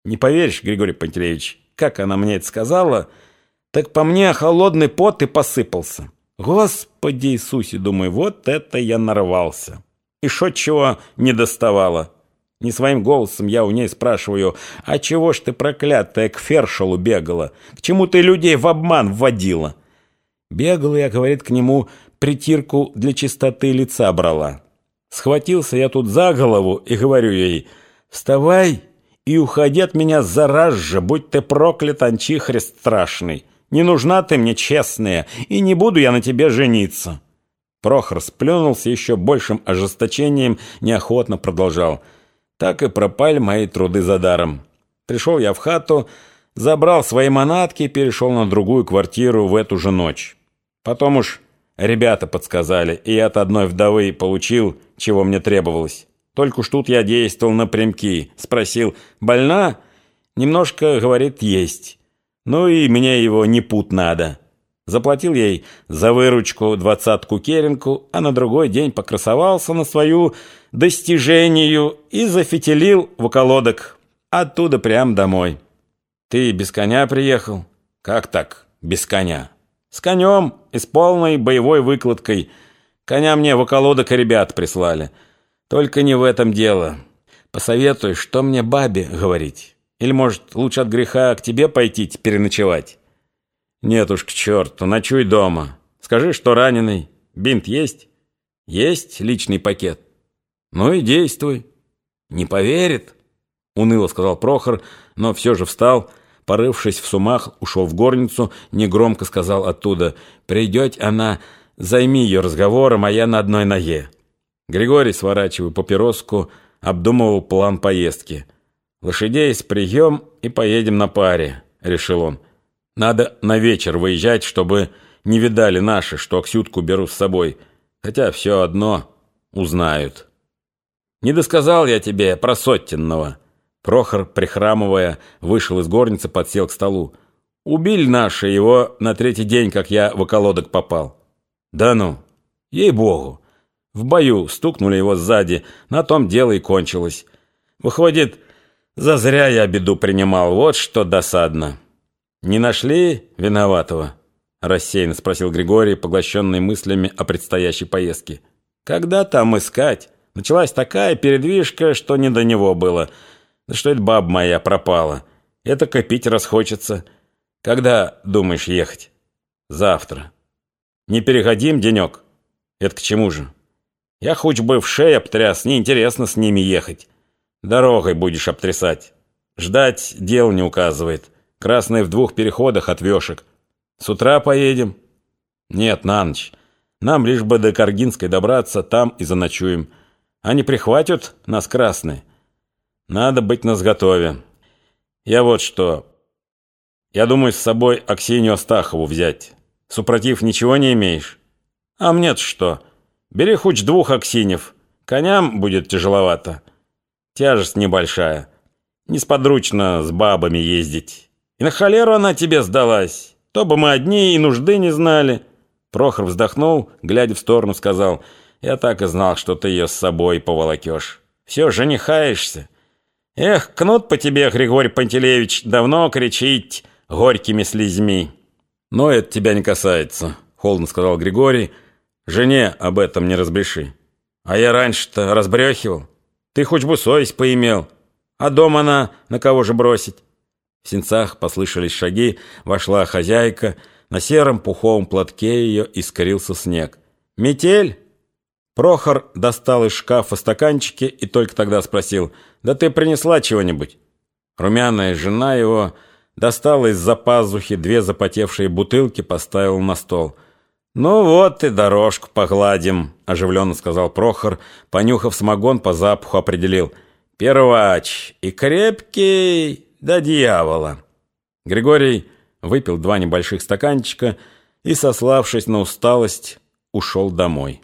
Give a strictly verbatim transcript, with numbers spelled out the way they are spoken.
Не поверишь, Григорий Пантелеевич, как она мне это сказала, так по мне холодный пот и посыпался. Господи Иисусе, думаю, вот это я нарвался. И шо чего не доставало. Не своим голосом я у ней спрашиваю: а чего ж ты, проклятая, к фершелу бегала? К чему ты людей в обман вводила? Бегала я, говорит, к нему, притирку для чистоты лица брала. Схватился я тут за голову и говорю ей: вставай и уходи от меня зараз же, будь ты проклят, анчихрист страшный. Не нужна ты мне, честная, и не буду я на тебе жениться. Прохор сплюнулся еще большим ожесточением, неохотно продолжал: так и пропали мои труды задаром. Пришел я в хату, забрал свои манатки и перешел на другую квартиру в эту же ночь. Потом уж ребята подсказали, и я от одной вдовы получил, чего мне требовалось. Только уж тут я действовал напрямки. Спросил: больна? Немножко, говорит, есть. Ну и мне его не пут надо. Заплатил ей за выручку двадцатку керенку, а на другой день покрасовался на свою достижению и зафитилил в околодок. Оттуда прям домой. Ты без коня приехал? Как так, без коня? С конем и с полной боевой выкладкой. Коня мне в околодок ребят прислали. Только не в этом дело. Посоветуй, что мне бабе говорить? Или, может, лучше от греха к тебе пойти переночевать? Нет уж, к черту, ночуй дома. Скажи, что раненый. Бинт есть? Есть личный пакет. Ну и действуй. Не поверит, уныло сказал Прохор, но все же встал, порывшись в сумах, ушел в горницу, негромко сказал оттуда: придет она, займи ее разговором, а я на одной ноге. Григорий, сворачивая папироску, обдумывал план поездки. «Лошадей спряжем и поедем на паре», — решил он. «Надо на вечер выезжать, чтобы не видали наши, что Аксютку беру с собой, хотя все одно узнают». «Не досказал я тебе про Соттинного». Прохор, прихрамывая, вышел из горницы, подсел к столу. «Убили наши его на третий день, как я в околодок попал». «Да ну, ей-богу». В бою стукнули его сзади, на том дело и кончилось. Выходит, зазря я беду принимал, вот что досадно. «Не нашли виноватого?» — рассеянно спросил Григорий, поглощенный мыслями о предстоящей поездке. «Когда там искать? Началась такая передвижка, что не до него было. Да что это баба моя пропала? Это копить расхочется. Когда думаешь ехать?» «Завтра». «Не переходим денек?» «Это к чему же?» «Я хоть бы в шею обтряс, неинтересно с ними ехать. Дорогой будешь обтрясать. Ждать дел не указывает. Красные в двух переходах от вешек. С утра поедем?» «Нет, на ночь. Нам лишь бы до Каргинской добраться, там и заночуем. Они прихватят нас красные. Надо быть насготове. Я вот что. Я думаю с собой Аксинью Астахову взять. Супротив ничего не имеешь? А мне-то что? Бери хоть двух Аксинев. Коням будет тяжеловато. Тяжесть небольшая. Несподручно с бабами ездить. И на холеру она тебе сдалась. То бы мы одни и нужды не знали». Прохор вздохнул, глядя в сторону, сказал: «Я так и знал, что ты ее с собой поволокешь. Все, женихаешься. Эх, кнут по тебе, Григорий Пантелеевич, давно кричить горькими слезьми». «Но это тебя не касается», — холодно сказал Григорий. «Жене об этом не разбреши». «А я раньше-то разбрехивал. Ты хоть бы совесть поимел. А дом она на кого же бросить?» В сенцах послышались шаги, вошла хозяйка. На сером пуховом платке ее искрился снег. «Метель?» Прохор достал из шкафа стаканчики и только тогда спросил: «Да ты принесла чего-нибудь?» Румяная жена его достала из-за пазухи две запотевшие бутылки, поставила на стол. «Ну вот и дорожку погладим», — оживленно сказал Прохор, понюхав самогон, по запаху определил: «Первач и крепкий до дьявола». Григорий выпил два небольших стаканчика и, сославшись на усталость, ушел домой.